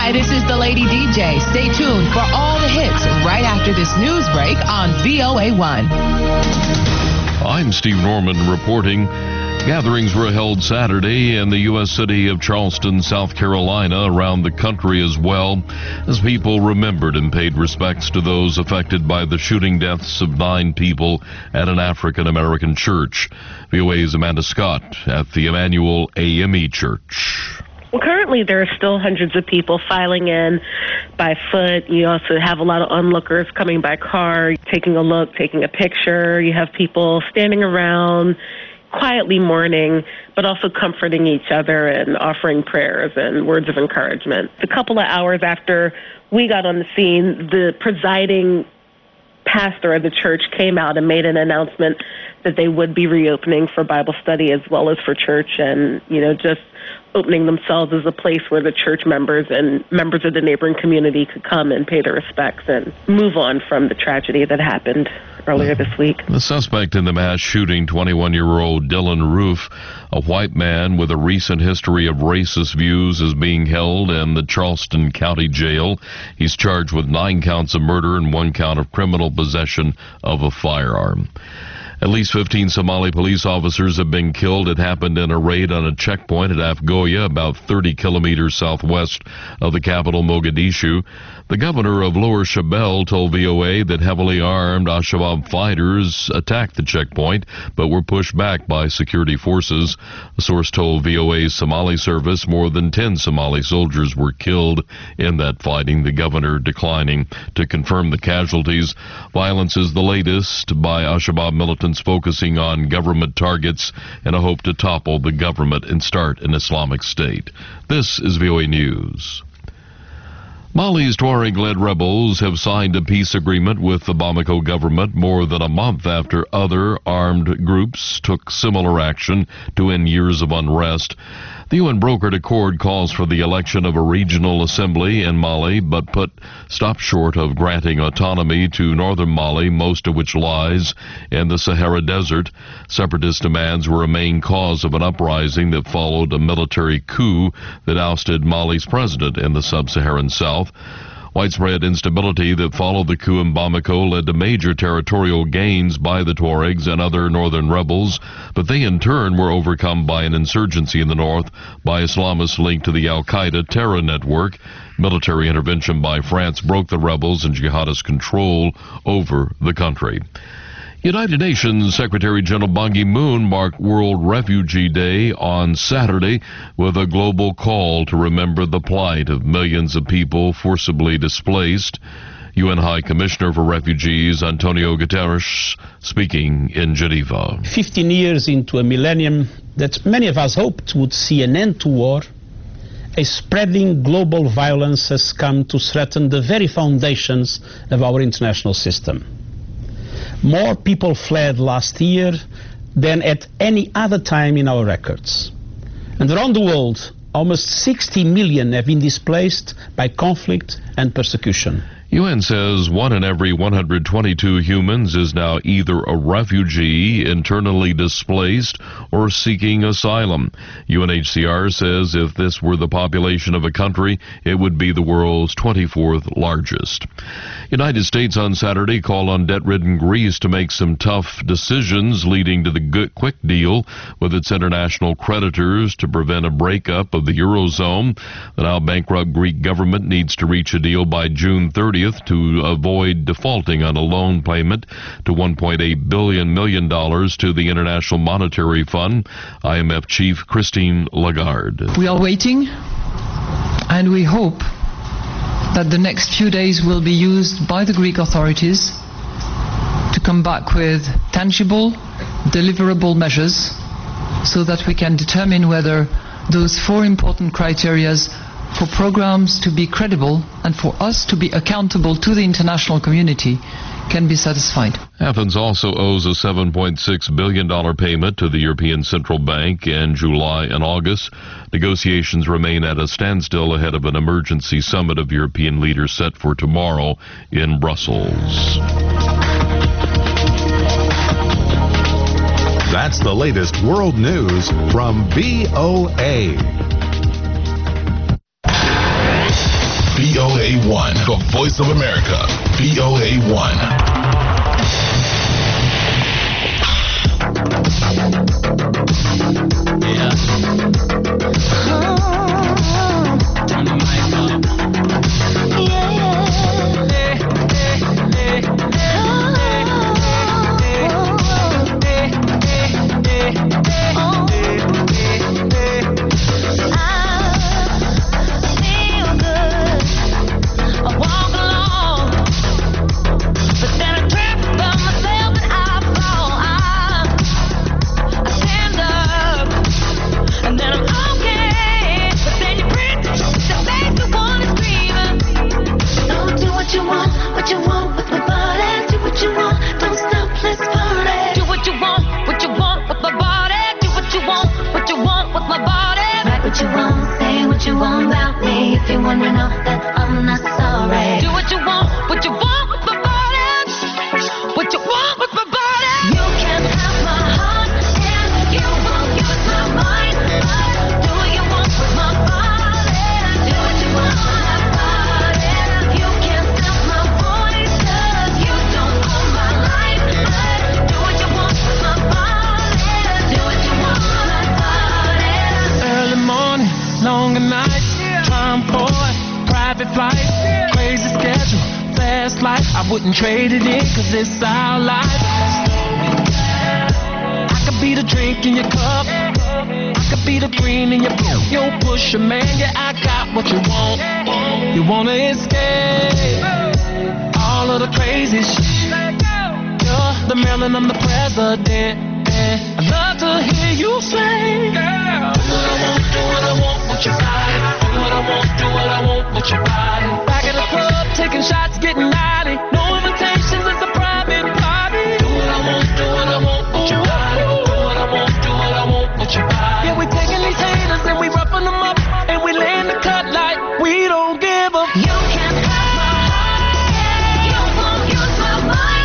Hi, this is the Lady DJ. Stay tuned for all the hits right after this news break on VOA1. I'm Steve Norman reporting. Gatherings were held Saturday in the U.S. city of Charleston, South Carolina, around the country as well, as people remembered and paid respects to those affected by the shooting deaths of 9 people at an African-American church. VOA's Amanda Scott at the Emmanuel AME Church. Well, currently there are still hundreds of people filing in by foot. You also have a lot of onlookers coming by car, taking a look, taking a picture. You have people standing around, quietly mourning, but also comforting each other and offering prayers and words of encouragement. A couple of hours after we got on the scene, the presiding pastor of the church came out and made an announcement that they would be reopening for Bible study as well as for church, and, just opening themselves as a place where the church members and members of the neighboring community could come and pay their respects and move on from the tragedy that happened earlier this week. The suspect in the mass shooting, 21-year-old Dylan Roof, a white man with a recent history of racist views, is being held in the Charleston County Jail. He's charged with 9 counts of murder and 1 count of criminal possession of a firearm. At least 15 Somali police officers have been killed. It happened in a raid on a checkpoint at Afgoya, about 30 kilometers southwest of the capital, Mogadishu. The governor of Lower Shabelle told VOA that heavily armed Al-Shabaab fighters attacked the checkpoint, but were pushed back by security forces. A source told VOA's Somali service more than 10 Somali soldiers were killed in that fighting, the governor declining to confirm the casualties. Violence is the latest by Al-Shabaab militants focusing on government targets in a hope to topple the government and start an Islamic State. This is VOA News. Mali's Tuareg-led rebels have signed a peace agreement with the Bamako government more than a month after other armed groups took similar action to end years of unrest. The UN-brokered accord calls for the election of a regional assembly in Mali, but stopped short of granting autonomy to northern Mali, most of which lies in the Sahara Desert. Separatist demands were a main cause of an uprising that followed a military coup that ousted Mali's president in the sub-Saharan south. Widespread instability that followed the coup in Bamako led to major territorial gains by the Tuaregs and other northern rebels, but they in turn were overcome by an insurgency in the north by Islamists linked to the Al-Qaeda terror network. Military intervention by France broke the rebels and jihadist control over the country. United Nations Secretary General Ban Ki-moon marked World Refugee Day on Saturday with a global call to remember the plight of millions of people forcibly displaced. UN High Commissioner for Refugees Antonio Guterres speaking in Geneva. 15 years into a millennium that many of us hoped would see an end to war, a spreading global violence has come to threaten the very foundations of our international system. More people fled last year than at any other time in our records. And around the world, almost 60 million have been displaced by conflict and persecution. UN says 1 in every 122 humans is now either a refugee, internally displaced, or seeking asylum. UNHCR says if this were the population of a country, it would be the world's 24th largest. United States on Saturday called on debt-ridden Greece to make some tough decisions, leading to the quick deal with its international creditors to prevent a breakup of the Eurozone. The now bankrupt Greek government needs to reach a deal by June 30th to avoid defaulting on a loan payment to $1.8 billion to the International Monetary Fund. IMF Chief Christine Lagarde. We are waiting, and we hope that the next few days will be used by the Greek authorities to come back with tangible, deliverable measures so that we can determine whether those 4 important criteria for programs to be credible and for us to be accountable to the international community can be satisfied. Athens also owes a $7.6 billion payment to the European Central Bank in July and August. Negotiations remain at a standstill ahead of an emergency summit of European leaders set for tomorrow in Brussels. That's the latest world news from VOA. VOA1, the voice of America, VOA1. Yeah. Turn the mic up. If you wanna know that I'm not sorry. Do what you want with my body. What you want with my body. You can have my heart and you won't use my mind. But do what you want with my body. Do what you want with my body. You can't stop my voice 'cause you don't own my life. But do what you want with my body. Do what you want with my body. Early morning, longer nights. Boy, private flight, crazy schedule, fast life. I wouldn't trade it in 'cause it's our life. I could be the drink in your cup, I could be the green in your boot. Yo, pusher, man, yeah, I got what you want. You wanna escape all of the crazy shit. You're the Maryland, I'm the president. I'd love to hear you say, girl, do what I want with your body. Do what I want with your body. Back at the club, taking shots, getting naughty. No invitations, it's a private party. Do what I want with your body. Do what I want with your body. Yeah, we taking these haters and we roughing them up. And we laying the cut like we don't give a. You can't have my heart, you won't use my mind.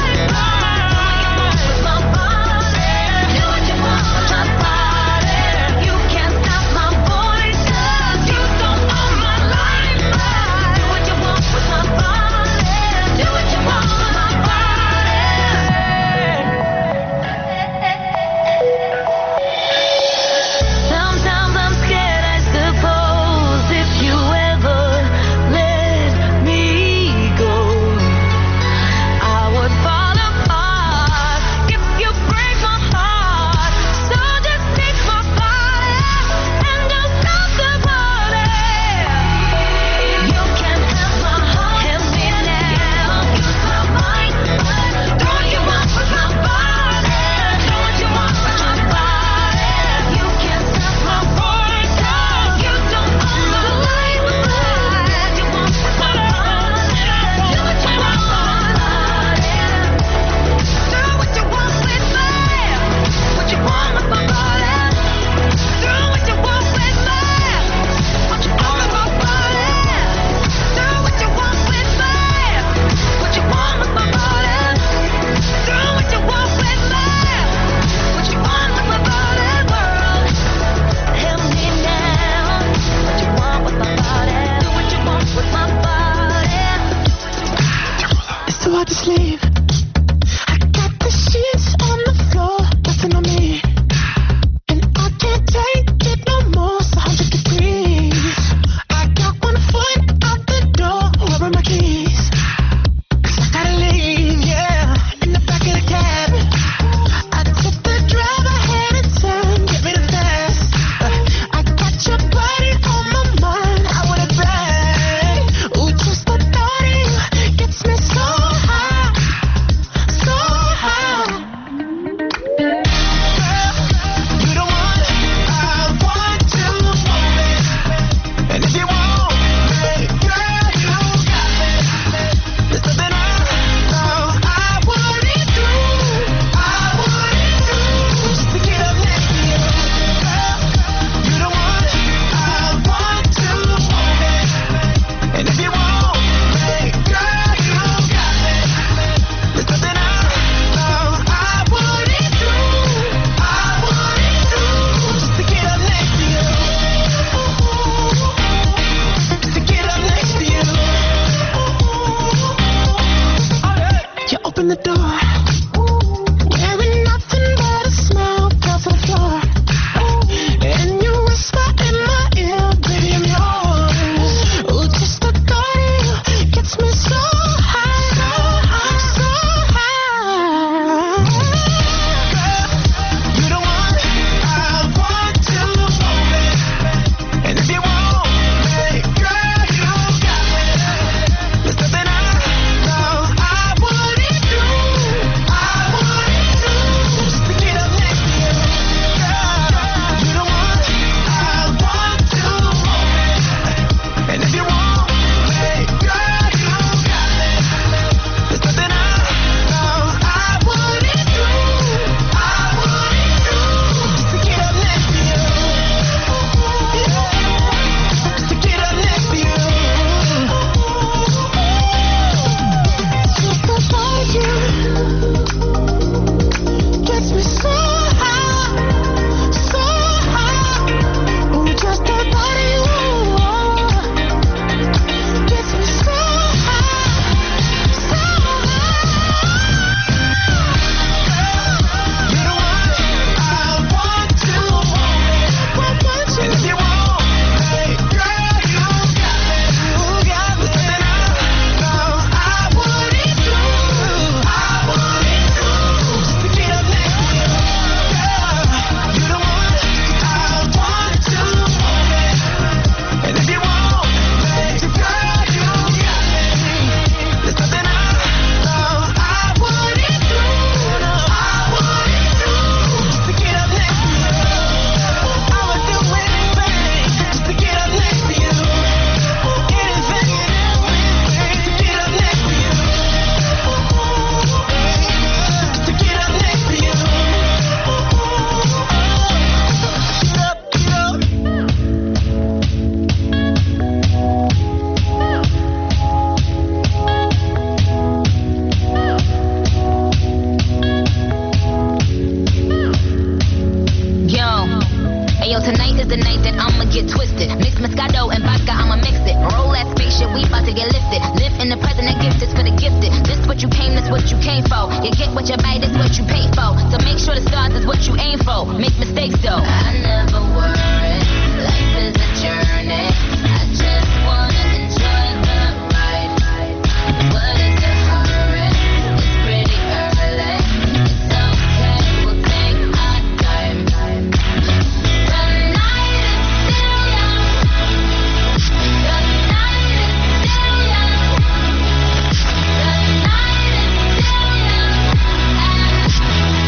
nigga, I'ma mix it. Roll that spaceship, we about to get lifted. Live in the present, that gift is for the gifted. This what you came, this what you came for. You get what you buy, this what you pay for. So make sure the stars is what you aim for. Make mistakes though. I never worry, life is a journey. I just wanna enjoy the ride. What is the hurry? It's pretty early. It's okay, we'll take our time. The night is still young. The night is still young. The night is still young. And so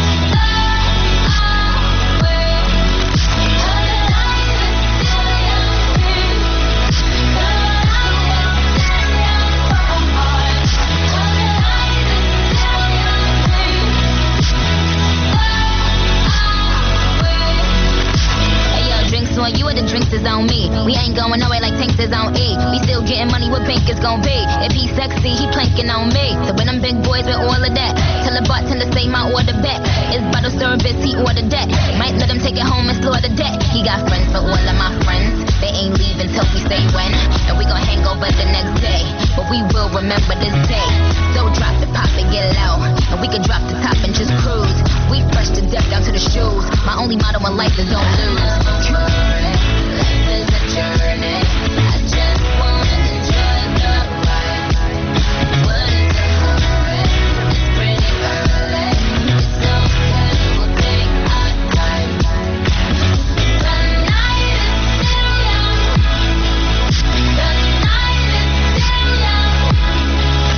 are we. The night is still young. The night is still Hey yo, drinks on you or the drinks is on me. We ain't going nowhere like tanks is on E. We still getting money, what bank is gon' be? If he sexy, he planking on me. So when them big boys with all of that, tell the bartender say my order back. It's bottle service, he ordered that. Might let him take it home and slaughter that. He got friends for all of my friends. They ain't leaving till we say when. And we gon' hang over the next day. But we will remember this day. So drop the pop and get low. And we can drop the top and just cruise. We fresh to death down to the shoes. My only motto in life is don't lose. Life is a journey. I just wanna enjoy the ride. What is the hurry? It's pretty early. It's okay, we'll take our time. The night is still young. The night is still young.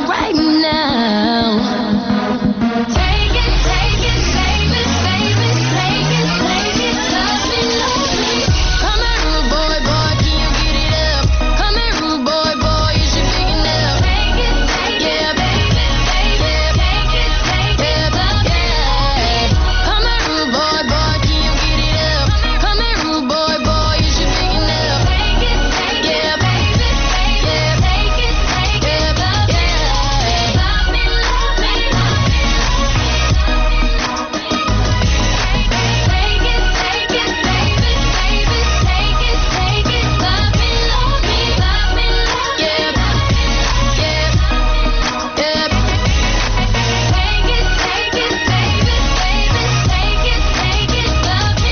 right now. Take it, baby, baby, take it, love me, love me. Come here, rude boy, boy, can you get it up? Come here, rude boy, boy, is you big enough? Take it, yeah, baby, baby, take it, love me, yeah. Come here, rude boy, boy, can you get it up? Come here, rude boy, boy, is you big enough? Take it, yeah, baby, yeah, take it, love me, yeah. Love me, love me, love me. Take it, baby, baby, take it, love me, love me, love me, yeah, yeah, yeah. Take it, baby, take it, love me,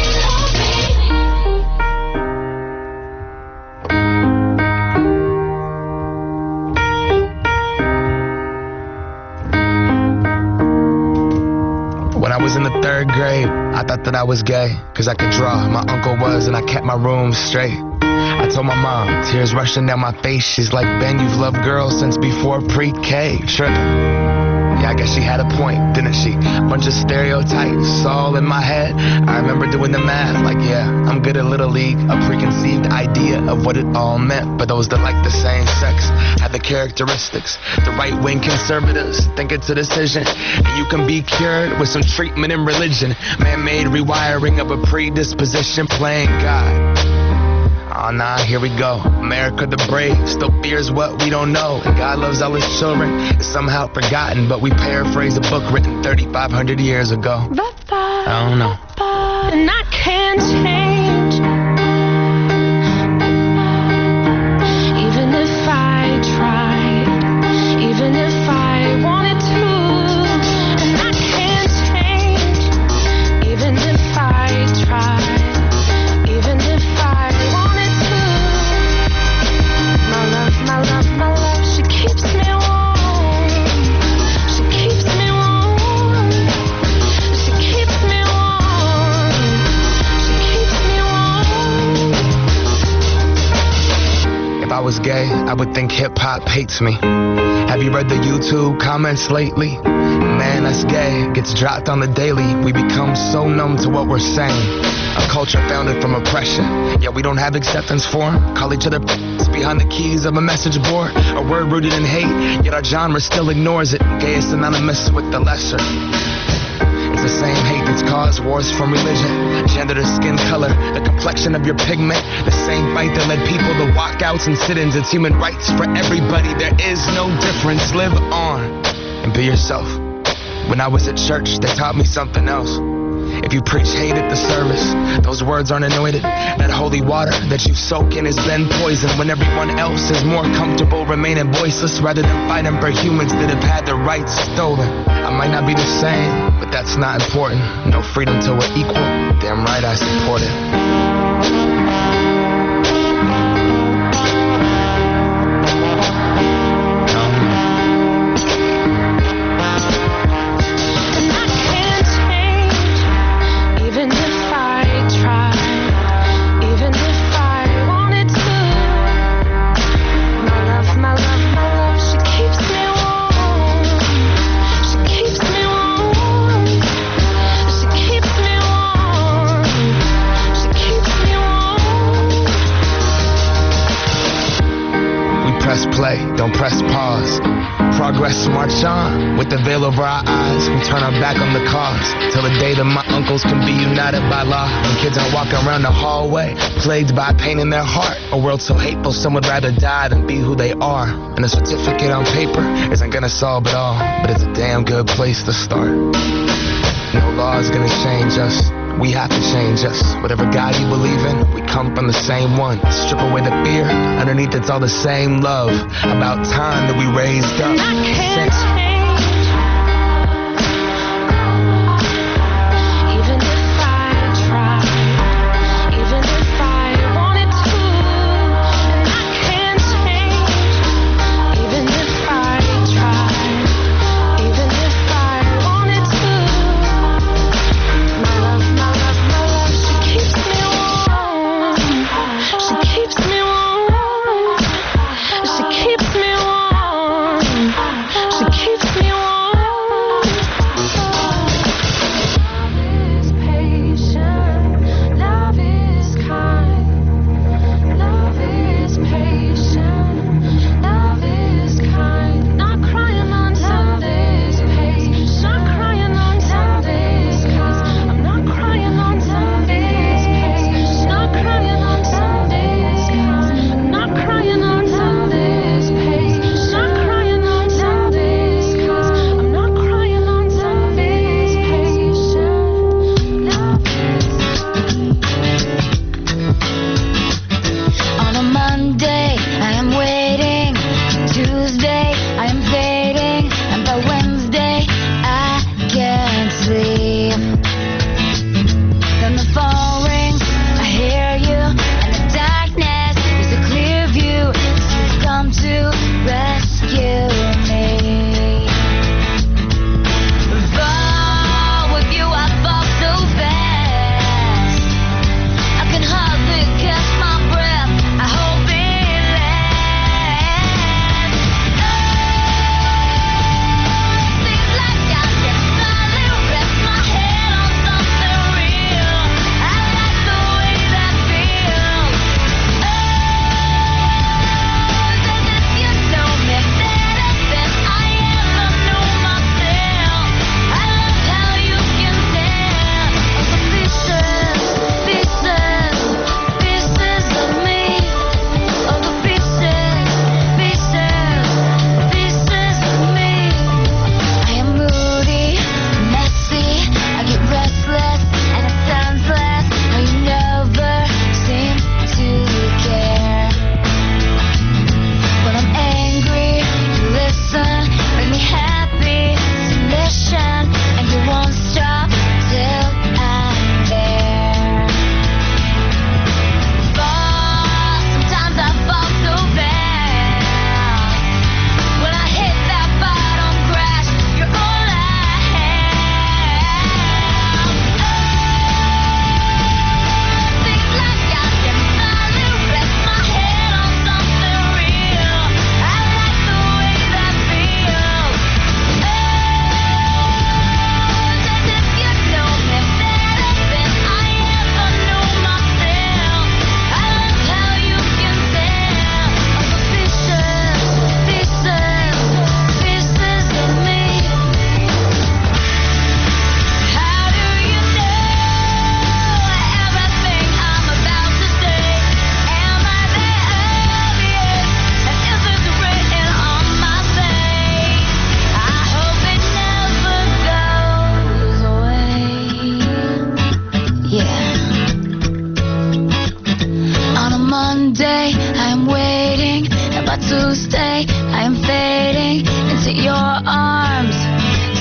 When I was in the 3rd grade, I thought that I was gay, cause I could draw. My uncle was, and I kept my room straight. I told my mom, tears rushing down my face. She's like, Ben, you've loved girls since before pre-K. Trippin'. Yeah, I guess she had a point, didn't she? Bunch of stereotypes all in my head. I remember doing the math, like, yeah, I'm good at Little League. A preconceived idea of what it all meant. But those that like the same sex have the characteristics. The right-wing conservatives think it's a decision. And you can be cured with some treatment in religion. Man-made rewiring of a predisposition, playing God. Oh, nah, here we go. America the brave still fears what we don't know. And God loves all his children. It's somehow forgotten, but we paraphrase a book written 3,500 years ago. I don't know. and I can't change. Even if I tried, even if I wanted to, and I can't change. Even if I tried, even if I wanted to. My love, my love, my love, she keeps me warm. She keeps me warm. She keeps me warm. She keeps me warm. If I was gay, I would think hip-hop hates me. Have you read the YouTube comments lately? Man, that's gay gets dropped on the daily. We become so numb to what we're saying. A culture founded from oppression, yet we don't have acceptance for 'em. Call each other behind the keys of a message board. A word rooted in hate, yet our genre still ignores it. Gay is synonymous with the lesser. It's the same hate that's caused wars from religion, gender to skin color, the complexion of your pigment. The same fight that led people to walkouts and sit-ins. It's human rights for everybody. There is no difference. Live on and be yourself. When I was at church, they taught me something else. If you preach hate at the service, those words aren't anointed. That holy water that you soak in has been poisoned. When everyone else is more comfortable remaining voiceless rather than fighting for humans that have had their rights stolen. I might not be the same, but that's not important. No freedom till we're equal. Damn right I support it. Play, don't press pause. Progress march on with the veil over our eyes. We turn our back on the cause till the day that my uncles can be united by law. When kids are walking around the hallway plagued by pain in their heart. A world so hateful some would rather die than be who they are. And a certificate on paper isn't gonna solve it all, but it's a damn good place to start. No law is gonna change us. We have to change us. Whatever God you believe in, we come from the same one. Strip away the fear, underneath it's all the same love. About time that we raised up. Even if I tried, even if I wanted to, and I can't change. Even if I tried, even if I wanted to. My love, my love, my love, she keeps me warm. She keeps me warm. She keeps me warm.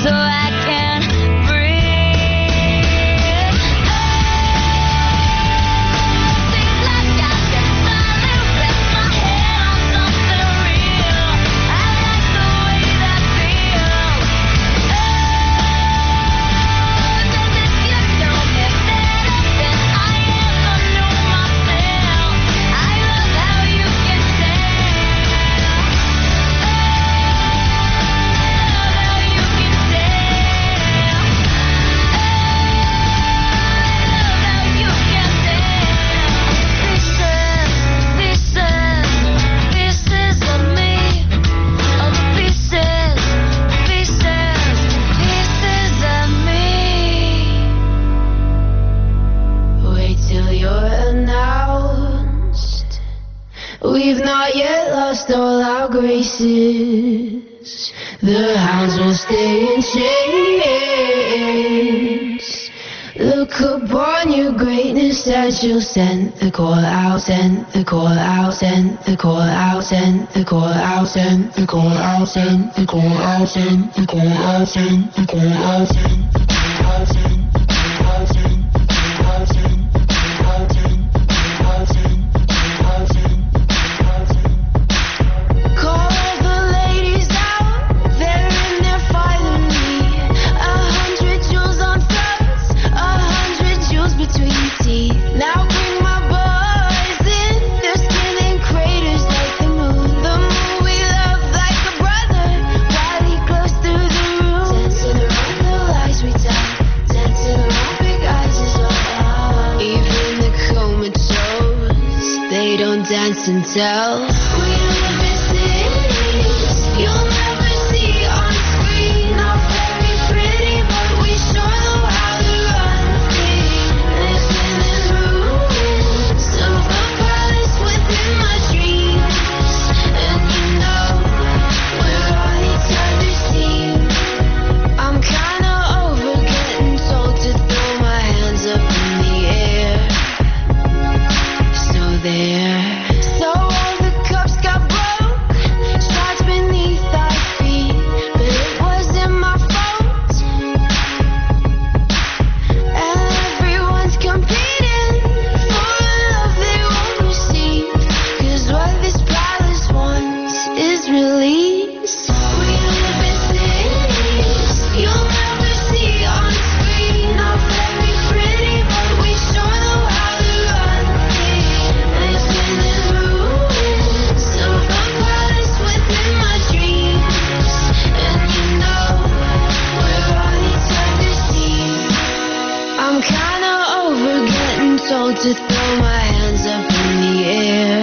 so I can breathe. Seems like I can finally rest my head on something real. I like the way that feels. Does it just know me better than I ever knew myself? I love how you can We've not yet lost all our graces. The hounds will stay in chains. Look upon your greatness that you'll send the call out, send the call out, send the call out, send the call out, send the call out, send the call out, send the call out, send the call out, send the call out, send the call out, send the call out, send the call out, send the call out, send now bring my boys in, their skin in craters like the moon. The moon we love like a brother, while he glows through the room. Dancing around the lies we tell, dancing around big eyes as well. Even the comatose, they don't dance and tell. We live in cities you'll never see on screen. Not very pretty, but we sure know how to run things. Living in ruins of a palace within my dreams. And you know, we're on each other's team. I'm kinda over getting told to throw my hands up in the air. So there. So all the cups got broke, shards beneath our feet, but it wasn't my fault. And everyone's competing for a love they won't receive, 'cause what this palace wants is release. We live in cities you'll never see on screen. Not very pretty, but we sure know how to run things. Living in ruins of a palace within my dreams. And you know, we're on each other's team. I'm kinda over getting told to throw my hands up in the air.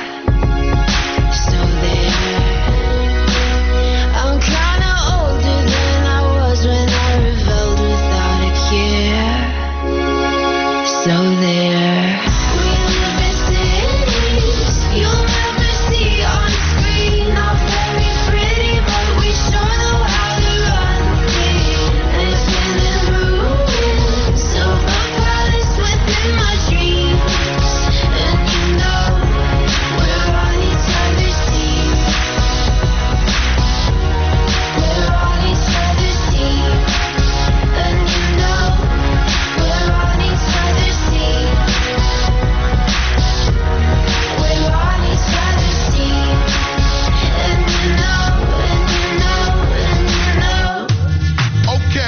So there. I'm kinda older than I was when I rebelled without a care. So there. We live in cities you'll never see on screen. Not very pretty, but we sure know how to run things. Living in ruins of a palace within my dreams. And you know, we're on each other's team. We're on each other's team. And you know, we're on each other's team. We're on each other's team. And you know, and you know, and you know. Okay.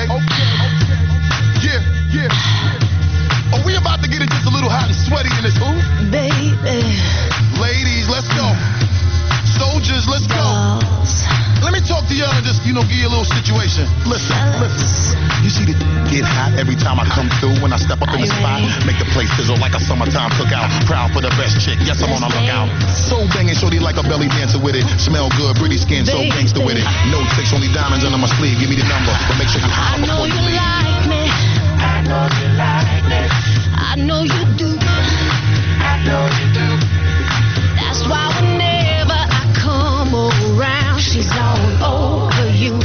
Yeah. Are we about to get it just a little hot and sweaty in this hoop? Baby, Ladies, let's go. Soldiers, let's go. balls, Let me talk to y'all and just, give you a little situation. Listen. You see the get hot every time I come through. When I step up in the spot, make the place sizzle like a summertime cookout. Proud for the best chick, yes, I'm on the lookout. So banging, shorty like a belly dancer with it. Smell good, pretty skin, so gangster with it. No tricks, only diamonds under my sleeve. Give me the number, but make sure you I holler know before you you leave. like me. I know you like me. I know you do. I know you do. That's why whenever I come around, she's all over you.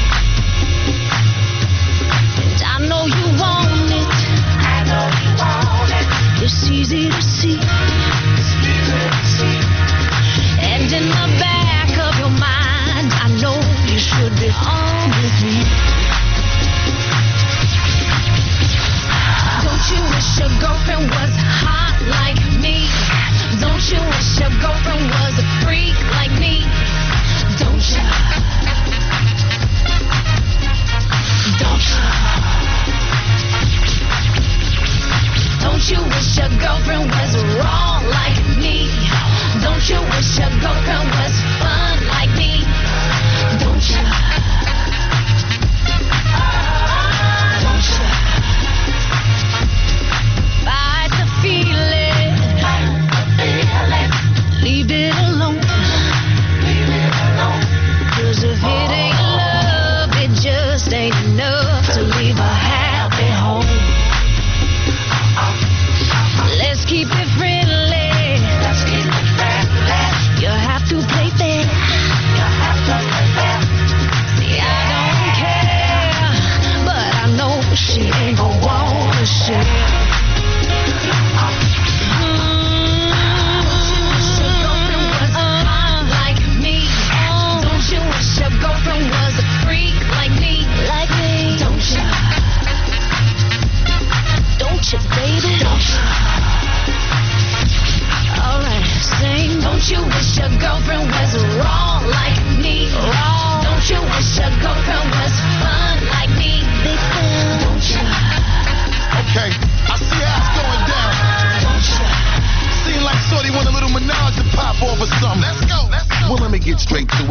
And I know you want it. I know you want it. It's easy to see. And in the back of your mind, I know you should be on with me.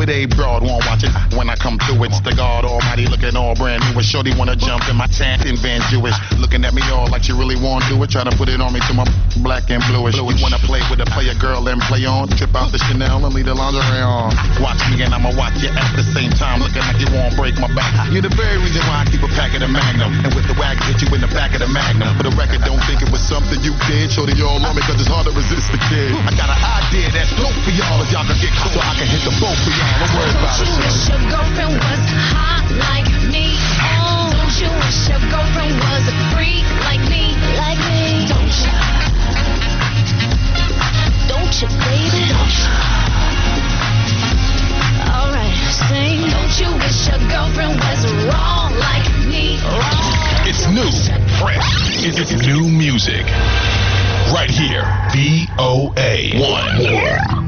with a broad, won't watch it. When I come through, it's the God Almighty looking all brand new. And shorty wanna jump in my tan in Van Jewish. Looking at me all like she really wanna do it. Trying to put it on me to my black and bluish. You wanna play with a player girl and play on. Trip out the Chanel and leave the lingerie on. Watch me and I'ma watch you at the same time. Looking like you won't break my back. You're the very reason why I keep a pack of the Magnum. And with the wag, hit you in the back of the Magnum. For the record, don't think it was something you did. Shorty all on me cause it's hard to resist the kid. I got an idea that's dope for y'all if y'all can get close so I can hit the boat for y'all. Don't worry about it. Don't you wish your girlfriend was hot like me? Oh, don't you wish your girlfriend was a freak like me? Like me. Don't you? Don't you, baby? Don't you? Alright, sing. Don't you wish your girlfriend was wrong like me? Wrong. It's new, fresh. It's new music. Right here, VOA 1.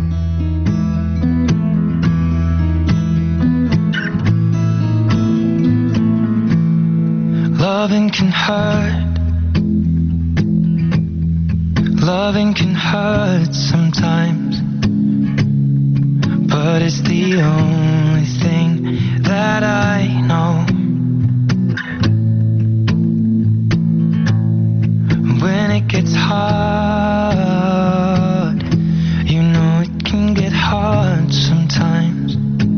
Loving can hurt. Loving can hurt sometimes. But it's the only thing that I know. When it gets hard, you know it can get hard sometimes.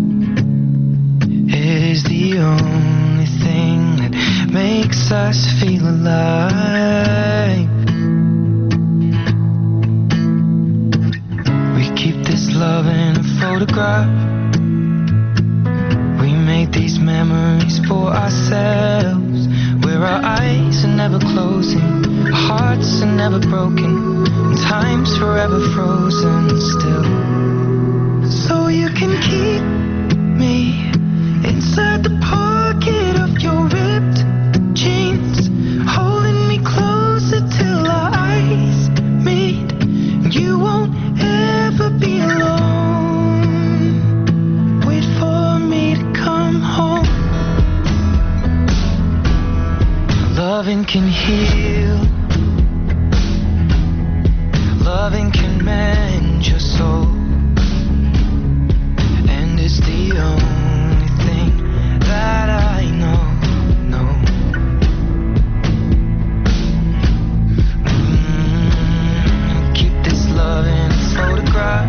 It is the only thing that makes us feel alive. We keep this love in a photograph. We made these memories for ourselves, where our eyes are never closing, our hearts are never broken, and time's forever frozen still. So you can keep me inside the pocket of your ripped jeans, holding me closer till our eyes meet. You won't ever be alone. Wait for me to come home. Loving can heal. Loving can mend your soul. And it's the only thing that I know. Keep this love in a photograph.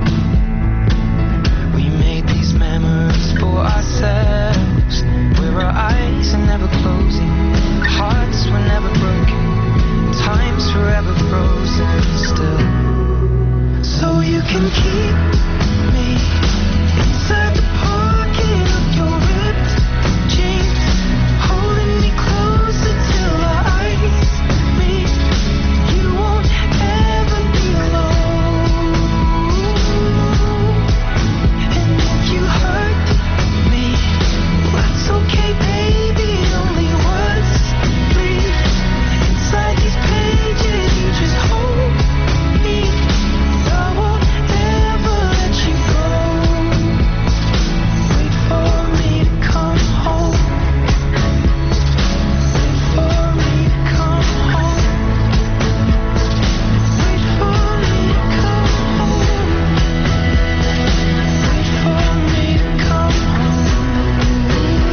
We made these memories for ourselves, where our eyes are never closing, our hearts were never broken, time's forever frozen still. So you can keep me inside the pocket of your ripped jeans, holding me closer till our eyes meet. You won't ever be alone. And if you hurt me, that's okay, baby. Only words bleed inside these pages. You just hold me. I won't ever let you go. Wait for me to come home. Wait for me to come home. Wait for me to come home. Wait for me to come home.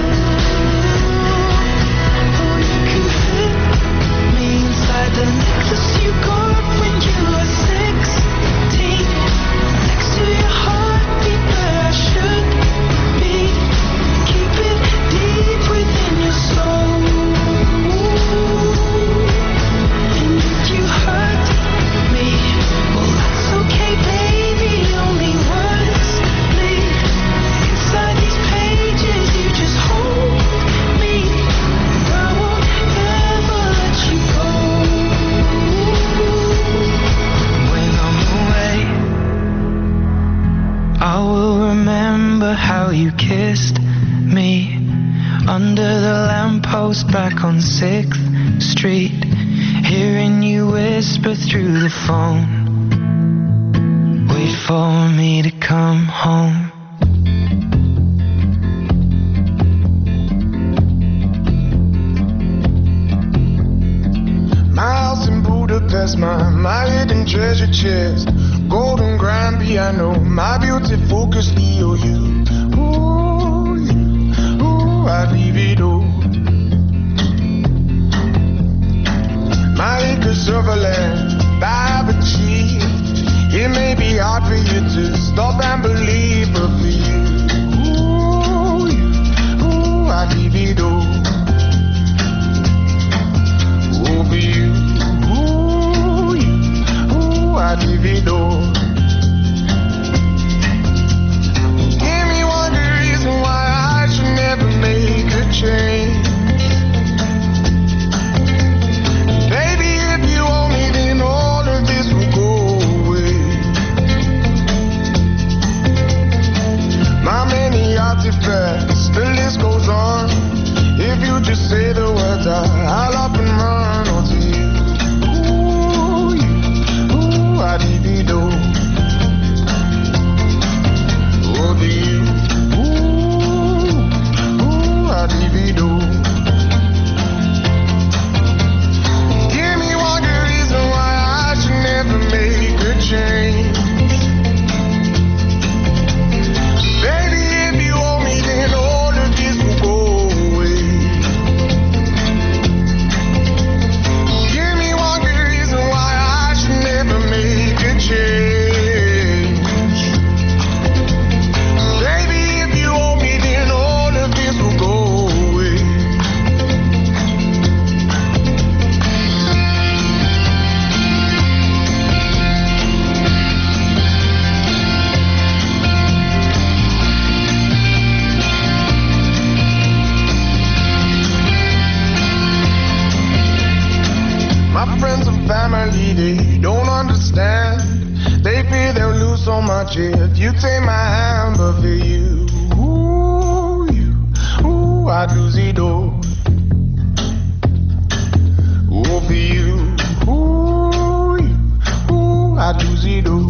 Oh, you can fit me inside the necklace you got when you were 16. Next to your heartbeat where I should be. Keep it deep within your soul. And if you hurt me, well that's okay, baby. Only words bleed inside these pages. You just hold me. I won't ever let you go. When I'm away, I will remember how you kissed me under the lamppost back on 6th Street, hearing you whisper through the phone. Wait for me to come home. My house in Budapest, my hidden treasure chest. golden grand piano, my beautiful Castillo, you. Ooh, I'd leave it all. My acres of land I've achieved. It may be hard for you to stop and believe, but for you, I'd leave it all. Oh, for you, I'd leave it all. Give me one good reason why I should never make a change. Baby, if you owe me, then all of this will go away. My many artifacts, the list goes on. If you just say the words, I'll up and run onto you. Ooh, I'd leave it all. Oh, to you. Ooh, I'd leave it all. Give me one good reason why I should never make a change. Baby, if you owe me, then all of this will go away. Give me one good reason why I should never make a change. Baby, if you owe me, then all of this will go away. My friends and family, they don't understand. They fear they'll lose so much if you take my hand, but for you, I'd lose it all. Oh, for you, I'd lose it all.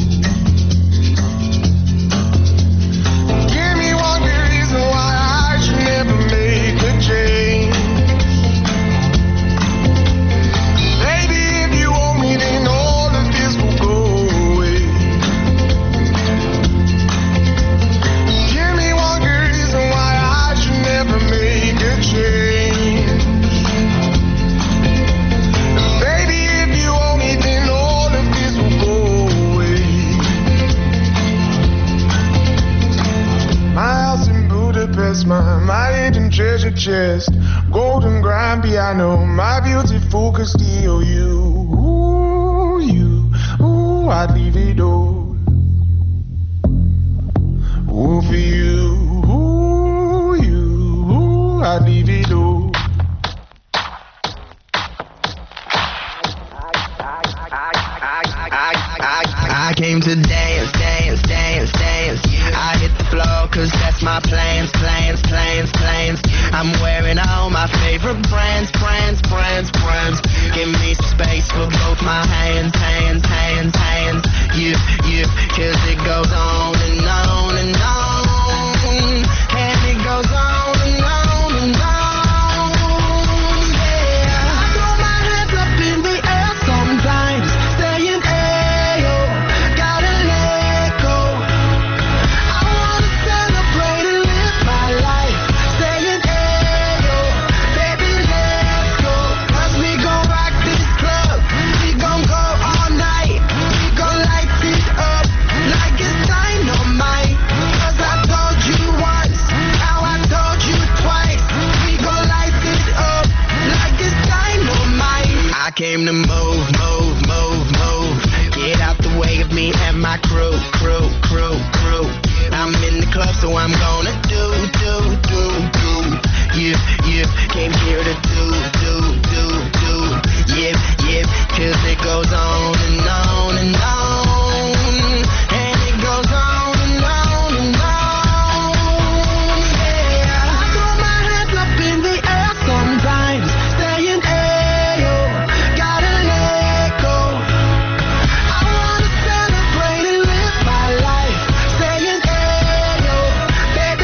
Give me one good reason why I should never make a change. Baby, if you owe me, then all of this will go away. Give me one good reason why I should never make a change. Baby, if you owe me, then all of this will go away. My house in Budapest, my hidden treasure chest, golden grand piano, my beautiful Castillo, you, I'd leave it all. Oh, for you, I'd leave it all. I came to dance, dance, dance, dance. I hit the floor cause that's my plans, plans, plans, plans. I'm wearing all my favorite brands, brands, brands, brands. Give me some space for both my hands, hands, hands, hands. You, cause it goes on and on and on. And it goes on and on and on. Yeah, I throw my hands up in the air sometimes, saying, ayo, gotta let go. I wanna celebrate and live my life, saying, ayo, baby, let's go. Cause we gon' rock this club, we gon' go all night, we gon' light it up like it's dynamite. Cause I told you once, now I told you twice, we gon' light it up like it's dynamite. I came to move, move, move, move. Get out the way of me and my crew, crew, crew, crew. I'm in the club, so I'm gonna do. You came here to do. Yeah, cause it goes on and on and on. And it goes on and on and on. Yeah, I throw my hands up in the air sometimes, saying, ayo, gotta let go. I wanna celebrate and live my life, saying, ayo, baby,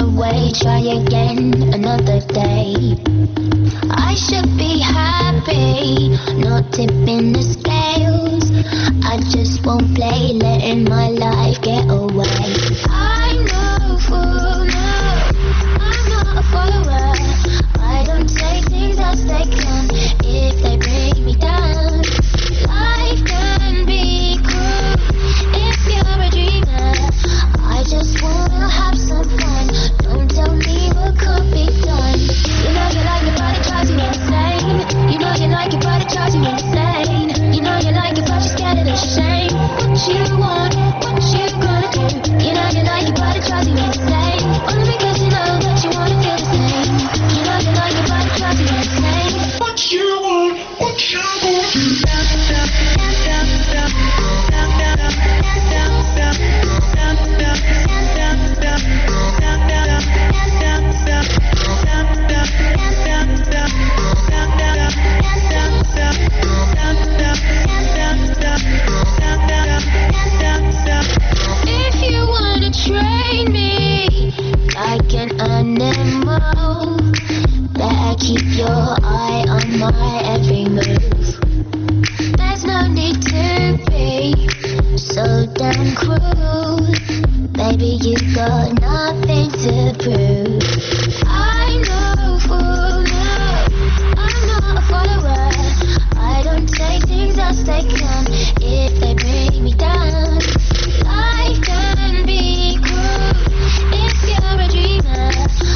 away, try again another day. I should be happy, not tipping the scales. I just won't play, letting my life get away. I'm no fool, no, I'm not a follower. I don't take things as they come if they bring me down. Life can be cruel if you're a dreamer. I just wanna have some fun. Don't tell me what could be done. You know you like it, but it drives you insane. You know you like it, but it drives you insane. You know you like it, but you're scared of the shame. What you want, what you gonna do? You know you like it, but it drives you insane. Only because you know that you wanna feel the same. You know you like it, but it drives you insane. What you want, what you gonna do? If you wanna train me like an animal, better keep your eye on my every move. There's no need to be so damn cruel. Baby, you got nothing to prove. I'm no fool, no, I'm not a follower. I don't take things as they come if they bring me down. Life can be cruel if you're a dreamer.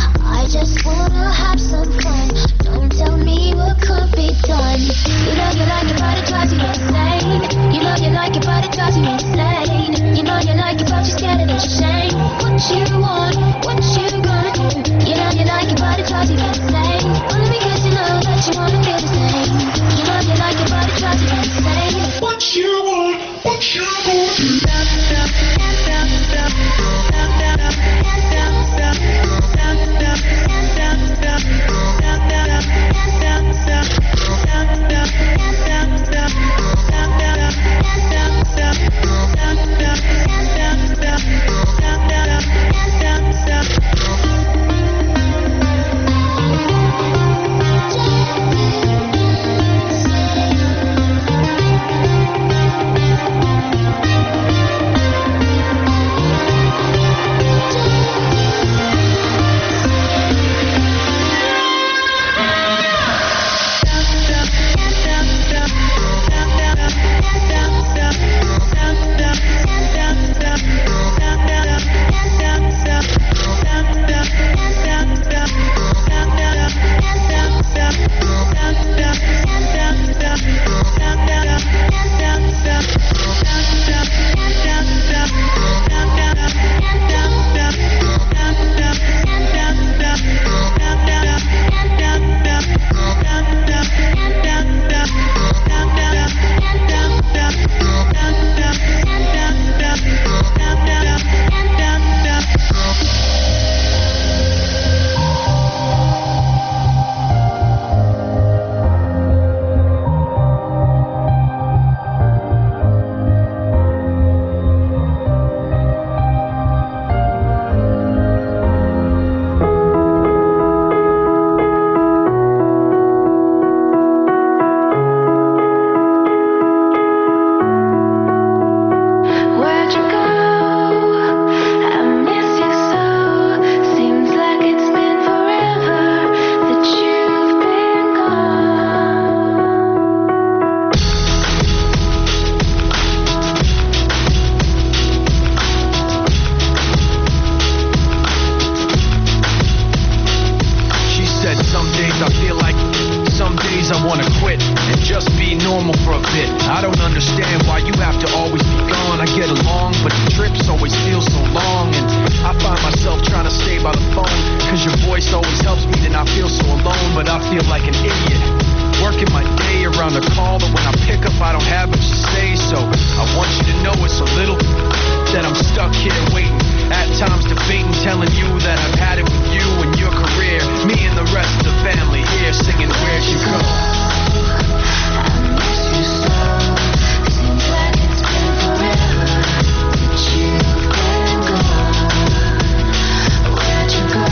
I just wanna have some fun. Don't tell me what could be done. You know you like it, but it drives you insane. You know you like it, but it drives you insane. You know you like it, but you're scared of the shame. What you want, what you gonna do? You know you like it, but it drives you insane. Only because you know that you wanna feel the same. You know you like it, but it drives you insane. What you want, what you gonna do? Where'd you go?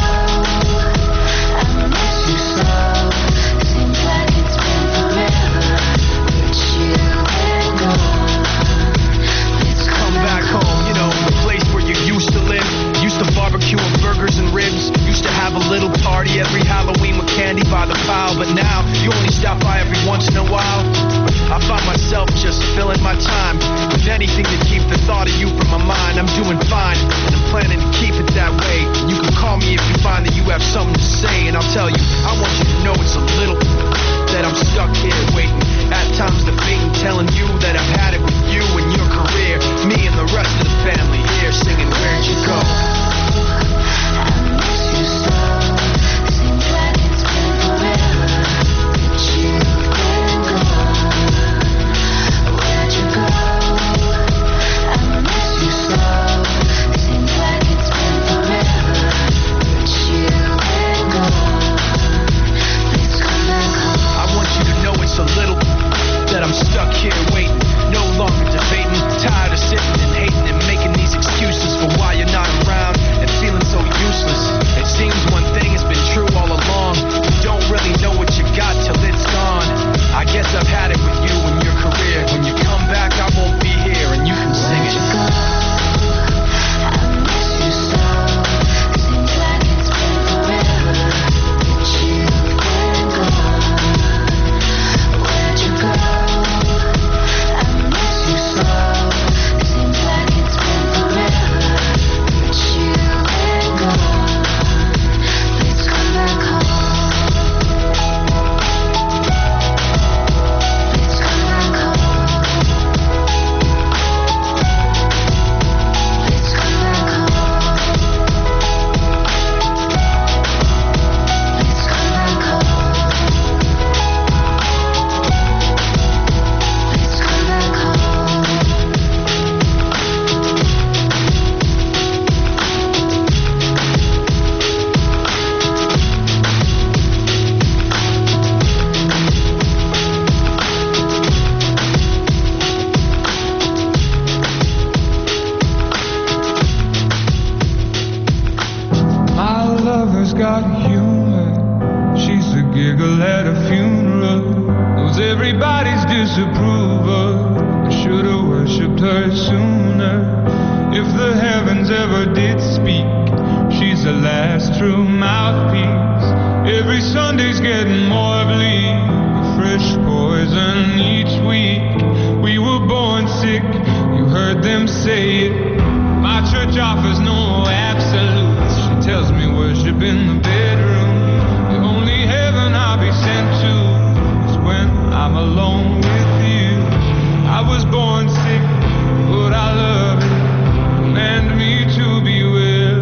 mother's got humor. She's a giggle at a funeral. Knows everybody's disapproval. I should've worshipped her sooner. If the heavens ever did speak, she's the last true mouthpiece. Every Sunday's getting more bleak. Fresh poison each week. We were born sick, you heard them say it. My church offers no absolutes. She tells me worship in the bedroom. The only heaven I'll be sent to is when I'm alone with you. I was born sick, but I love it. Command me to be well.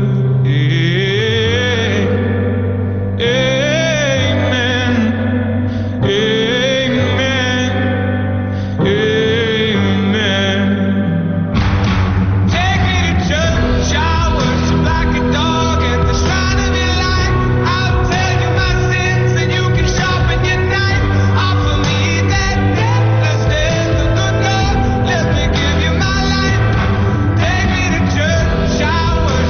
Amen. Amen. Amen. Take me to church, I worship like a dog at the shrine of your light. I'll tell you my sins and you can sharpen your knife. Offer me that deathless death, the good Lord, let me give you my life. Take me to church, I worship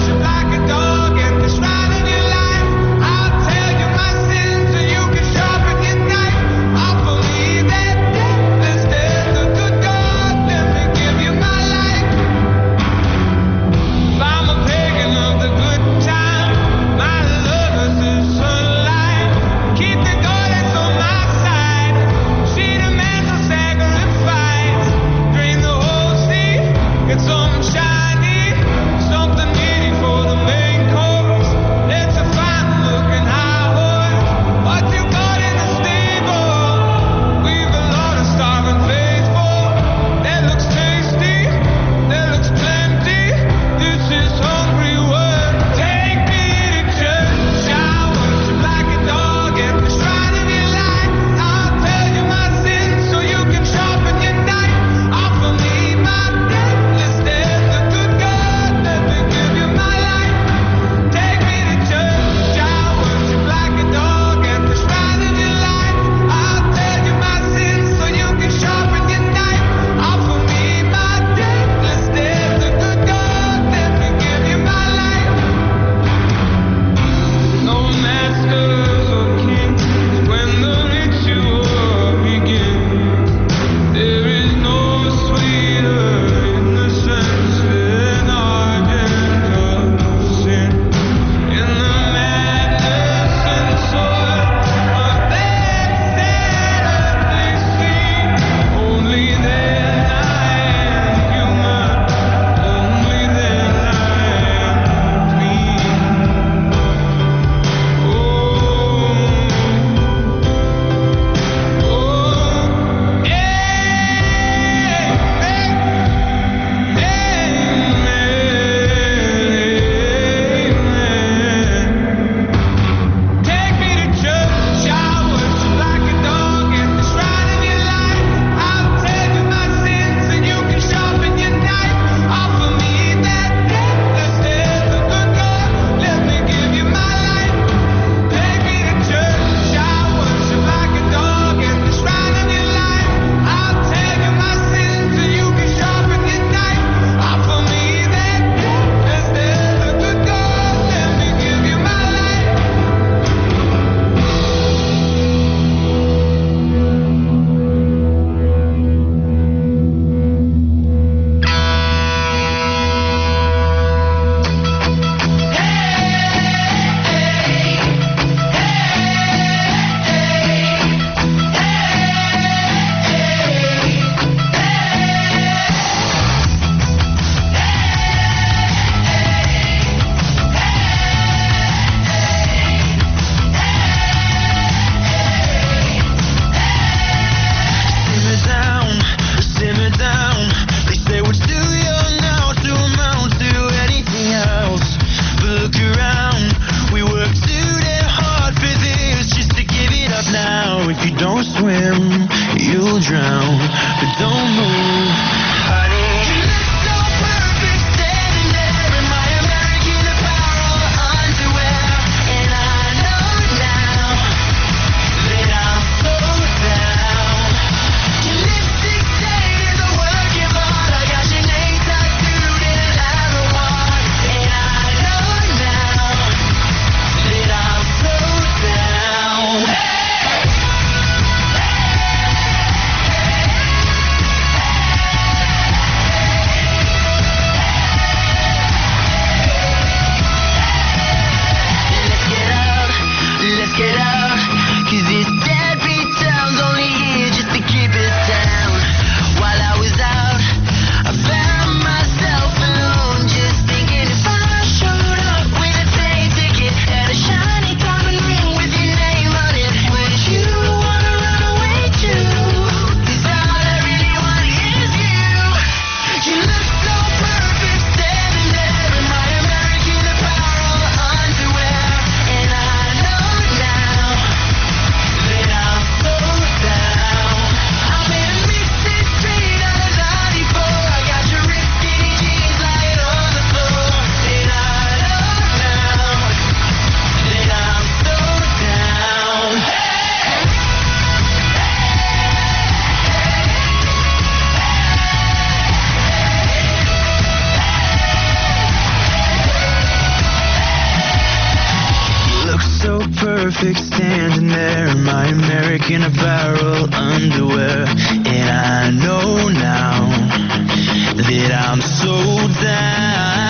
so perfect standing there in my American Apparel underwear. And I know now that I'm so down.